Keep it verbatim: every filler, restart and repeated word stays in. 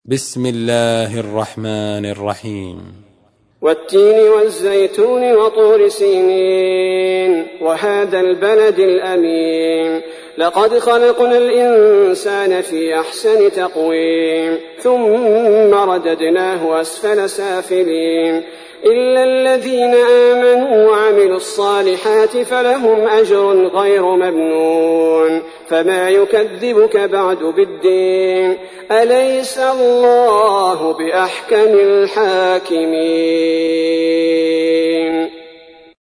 بسم الله الرحمن الرحيم. والتين والزيتون وطور سينين وهذا البلد الأمين لقد خلقنا الإنسان في أحسن تقويم ثم رددناه أسفل سافلين إلا الذين آمنوا وعملوا الصالحات فلهم أجر غير ممنون فما يكذبك بعد بالدين أليس الله بأحكم الحاكمين.